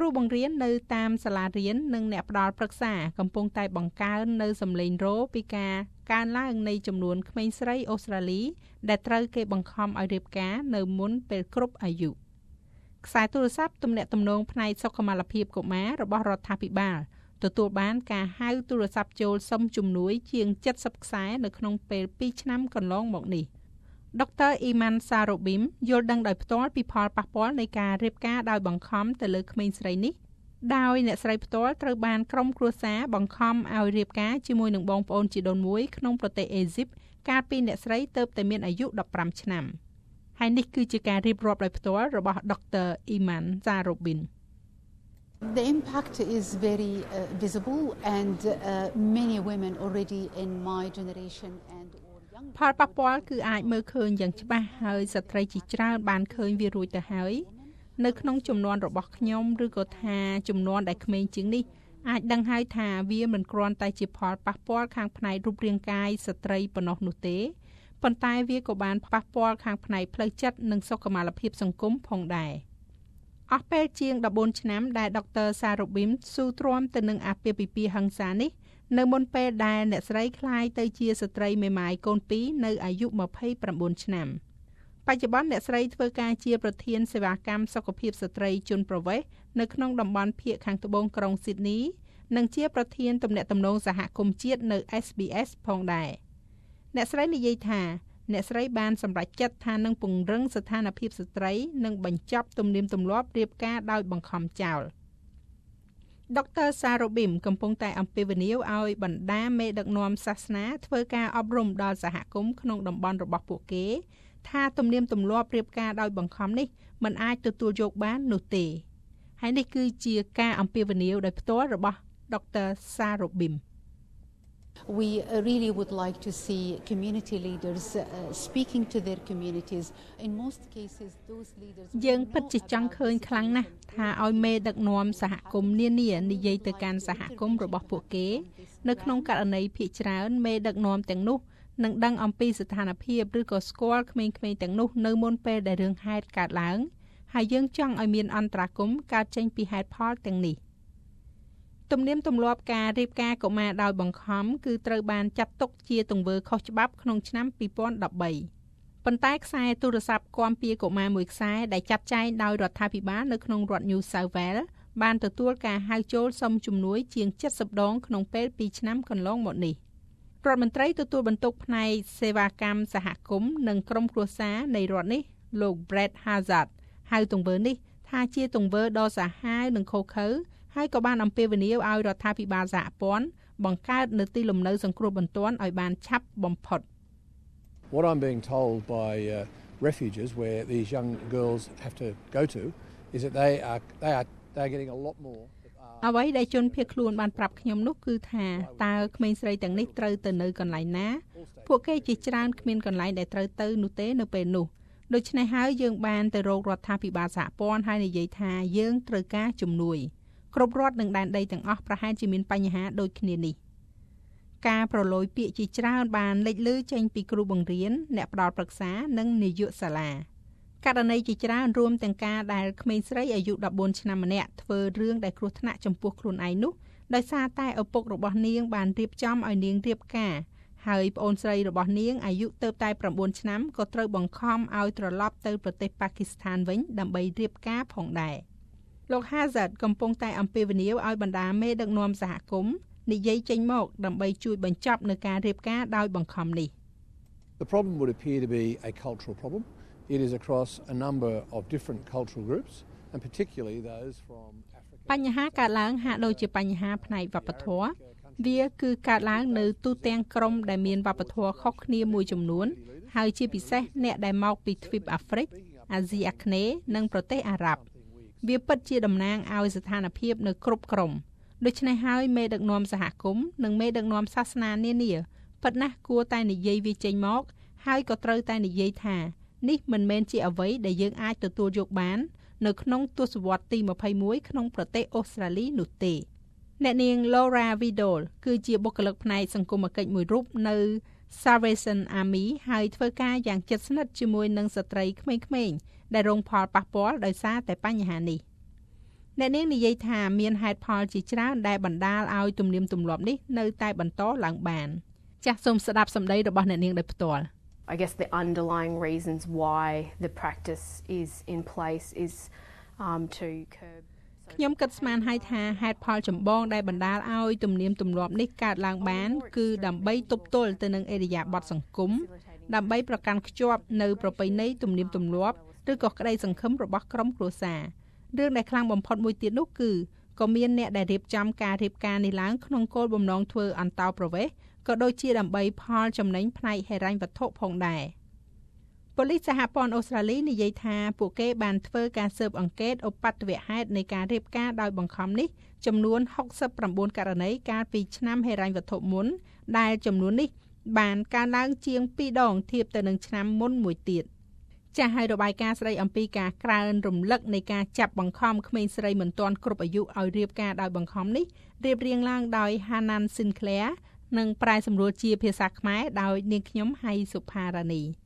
រូបង្រៀននៅតាមសាលារៀននិងអ្នកផ្ដល់ប្រឹក្សាកំពុងតែបង្កើននៅសម្លេងរោពីការកើនឡើងនៃចំនួនក្មេងស្រីអូស្ត្រាលីដែលត្រូវគេបង្ខំឲ្យរៀបការនៅមុនពេលគ្រប់អាយុខ្សែទូរស័ព្ទទំនាក់ទំនងផ្នែកសុខុមាលភាពកុមាររបស់រដ្ឋាភិបាលទទួលបានការហៅទូរស័ព្ទចូលសុំជំនួយជាង70ខ្សែនៅក្នុងពេល2ឆ្នាំកន្លងមកនេះដុកទ័រអ៊ីម៉ាន់សារ៉ូប៊ីមយល់ដឹងដោយផ្ទាល់ពីផលប៉ះពាល់នៃការរៀបការដោយបង្ខំទៅលើក្មេងស្រីនេះដោយអ្នកស្រីផ្ទាល់ត្រូវបានក្រុមគ្រួសារបង្ខំឲ្យរៀបការជាមួយនឹងបងប្អូនជីដូនមួយក្នុងប្រទេសអេស៊ីបកាលពីអ្នកស្រីទើបតែមានអាយុ15ឆ្នាំហើយនេះគឺជាការរៀបរាប់ដោយផ្ទាល់របស់ដុកទ័រអ៊ីម៉ាន់សារ៉ូប៊ីម The impact is very visible and many women already in my generation and ផលប៉ះពាល់គឺអាចមើលឃើញយ៉ាងច្បាស់ហើយស្ត្រីជាច្រើនបានឃើញវារួចទៅហើយនៅក្នុងចំនួនរបស់ខ្ញុំឬក៏ថាចំនួនដែលក្មេងជាងនេះអាចដឹងហើយថាវាមិនគ្រាន់តែជាផលប៉ះពាល់ខាងផ្នែករូបរាងកាយស្ត្រីប៉ុណ្ណោះនោះទេប៉ុន្តែវាក៏បានប៉ះពាល់ខាងផ្នែកផ្លូវចិត្តនិងសុខុមាលភាពសង្គមផងដែរអស់ពេលជាង14ឆ្នាំដែលដុកទ័រសារ៉ូប៊ីមស៊ូទ្រាំទៅនឹងអាពាហ៍ពិពាហ៍ហិង្សានេះនៅមុនពេលដែលអ្នកស្រីក្លាយទៅជាស្ត្រីមេម៉ាយកូន2នៅអាយុ29ឆ្នាំបច្ចុប្បន្នអ្នកស្រីធ្វើការជាប្រធានសេវាកម្មសុខភាពស្ត្រីជនប្រវេសន៍នៅក្នុងតំបន់ភាគខាងត្បូងក្រុងស៊ីដនីនិងជាប្រធានទំនាក់ទំនងសហគមន៍ជាតិនៅ SBS ផងដែរអ្នកស្រីនិយាយថាអ្នកស្រីបានសម្រេចចិត្តថានឹងពង្រឹងស្ថានភាពស្ត្រីនិងបញ្ចប់ទំនៀមទម្លាប់រៀបការដោយបង្ខំចោលដុកទ័រសារ៉ូប៊ីមកំពុងតែអំពាវនាវឲ្យបណ្ដាមេដឹកនាំសាសនាធ្វើការអប់រំដល់សហគមន៍ក្នុងតំបន់របស់ពួកគេថាទំនៀមទម្លាប់រៀបការដោយបង្ខំនេះមិនអាចទទួលយកបាននោះទេហើយនេះគឺជាការអំពាវនាវដោយផ្ទាល់របស់ដុកទ័រសារ៉ូប៊ីម We really would like to see community leaders speaking to their communities. In most cases, those leaders យើងពិតជាចង់ឃើញខ្លាំងណាស់ថាឲ្យមេដឹកនាំសហគមន៍នានានិយាយទៅកាន់សហគមន៍របស់ពួកគេនៅក្នុងករណីភាគច្រើនមេដឹកនាំទាំងនោះនឹងដឹងអំពីស្ថានភាពឬក៏ស្គាល់ក្មេងៗទាំងនោះនៅមុនពេលដែលរឿងហេតុកើតឡើងហើយយើងចង់ឲ្យមានអន្តរាគមន៍កើតចេញពីហេតុផលទាំងនេះទំនៀមទម្លាប់ការរៀបការកុមារដោយបង្ខំគឺត្រូវបានចាត់ទុកជាទង្វើខុសច្បាប់ក្នុងឆ្នាំ2013ប៉ុន្តែខ្សែទូរស័ព្ទគាំពារកុមារមួយខ្សែដែលចាត់ចែងដោយរដ្ឋាភិបាលនៅក្នុងរដ្ឋ New South Wales បានទទួលការហៅចូលសុំជំនួយជាង70ដងក្នុងពេល2ឆ្នាំកន្លងមកនេះរដ្ឋមន្ត្រីទទួលបន្ទុកផ្នែកសេវាកម្មសហគមន៍និងក្រុមគ្រួសារនៃរដ្ឋនេះលោក Brett Hazard ហៅទង្វើនេះថាជាទង្វើដ៏សាហាវនិងឃោរឃៅហើយក៏បានអំពាវនាវឲ្យរដ្ឋាភិបាលសហព័ន្ធបង្កើតនៅទីលំនៅសង្គ្រោះបន្ទាន់ឲ្យបានឆាប់បំផុត What I'm being told by refuges where these young girls have to go to is that they are getting a lot more អ្វីដែលជនភៀសខ្លួនបានប្រាប់ខ្ញុំនោះគឺថាតើក្មេងស្រីទាំងនេះត្រូវទៅនៅកន្លែងណាពួកគេជាច្រើនគ្មានកន្លែងដែលត្រូវទៅនោះទេនៅពេលនោះដូច្នេះហើយយើងបានទៅរករដ្ឋាភិបាលសហព័ន្ធហើយនិយាយថាយើងត្រូវការជំនួយគ្រប់រដ្ឋនិងដែនដីទាំងអស់ប្រហែលជាមានបញ្ហាដូចគ្នានេះការប្រឡូយពាក្យជាច្រើនបានលេចលឺចេញពីគ្រូបង្រៀនអ្នកផ្ដល់ប្រឹក្សានិងនាយកសាលាករណីជាច្រើនរួមទាំងការដែលក្មេងស្រីអាយុ14ឆ្នាំម្នាក់ធ្វើរឿងដែលគ្រោះថ្នាក់ចំពោះខ្លួនឯងនោះដោយសារតែឪពុករបស់នាងបានរៀបចំឲ្យនាងរៀបការហើយប្អូនស្រីរបស់នាងអាយុទើបតែ9ឆ្នាំក៏ត្រូវបង្ខំឲ្យត្រឡប់ទៅប្រទេសប៉ាគីស្ថានវិញដើម្បីរៀបការផងដែរលោក Hazard កំពុងតែអំពាវនាវឲ្យបណ្ដាមេដឹកនាំសហគមន៍និយាយចេញមកដើម្បីជួយបញ្ចប់នូវការរៀបការដោយបង្ខំនេះ The problem would appear to be a cultural problem. It is across a number of different cultural groups and particularly those from Africa. បញ្ហាកើតឡើងហាក់ដូចជាបញ្ហាផ្នែកវប្បធម៌វាគឺកើតឡើងនៅទូទាំងក្រុមដែលមានវប្បធម៌ខុសគ្នាមួយចំនួនហើយជាពិសេសអ្នកដែលមកពីទ្វីបអាហ្វ្រិកអាស៊ីអាគ្នេយ៍និងប្រទេសអារ៉ាប់វាពិតជាតំណាងឲ្យស្ថានភាពនៅគ្រប់ក្រុមដូច្នេះហើយមេដឹកនាំសហគមន៍និងមេដឹកនាំសាសនានានាពិតណាស់គួរតែនិយាយវាចេញមកហើយក៏ត្រូវតែនិយាយថានេះមិនមែនជាអ្វីដែលយើងអាចទទួលយកបាននៅក្នុងទសវត្សរ៍ទី21ក្នុងប្រទេសអូស្ត្រាលីនោះទេអ្នកនាង Laura Vidal គឺជាបុគ្គលិកផ្នែកសង្គមគិច្ចមួយរូបនៅ Salvation Army ហើយធ្វើការយ៉ាងជិតស្និទ្ធជាមួយនឹងស្ត្រីក្មេងៗដែលរងផលប៉ះពាល់ដោយសារតែបញ្ហានេះអ្នកនាងនិយាយថាមានហេតុផលជាច្រើនដែលបណ្ដាលឲ្យទំនៀមទម្លាប់នេះនៅតែបន្តឡើងបានចាសសូមស្ដាប់សម្ដីរបស់អ្នកនាងដោយផ្ទាល់ I guess the underlying reasons why the practice is in place is to curb ខ្ញុំគិតស្មានហើយថាហេតុផលចម្បងដែលបណ្ដាលឲ្យទំនៀមទម្លាប់នេះកើតឡើងបានគឺដើម្បីទប់ទល់ទៅនឹងឥរិយាបថសង្គមដើម្បីប្រកាន់ខ្ជាប់នៅប្រពៃណីទំនៀមទម្លាប់ឬក៏ក្តីសង្ឃឹមរបស់ក្រុមគ្រួសាររឿងដែលខ្លាំងបំផុតមួយទៀតនោះគឺក៏មានអ្នកដែលរៀបចំការរៀបការនេះឡើងក្នុងគោលបំណងធ្វើអន្តោប្រវេសន៍ក៏ដូចជាដើម្បីផលចំណេញផ្នែកហិរញ្ញវត្ថុផងដែរប៉ូលីសសហព័ន្ធអូស្ត្រាលីនិយាយថាពួកគេបានធ្វើការស៊ើបអង្កេតឧបទ្ទវហេតុនៃការរៀបការដោយបង្ខំនេះចំនួន69ករណីកាលពីឆ្នាំហិរញ្ញវត្ថុមុនដែលចំនួននេះបានកើនឡើងជាង2ដងធៀបទៅនឹងឆ្នាំមុនមួយទៀតចាស់ហើយរបាយការណ៍ស្ដីអំពីការក្រើនរំលឹកនៃការចាប់បង្ខំក្មេងស្រីមិនទាន់គ្រប់អាយុឲ្យរៀបការដោយបង្ខំនេះរៀបរៀងឡើងដោយ Hanan Sinclair និងប្រែសម្រួលជាភាសាខ្មែរដោយនាងខ្ញុំហៃសុផារ៉ានី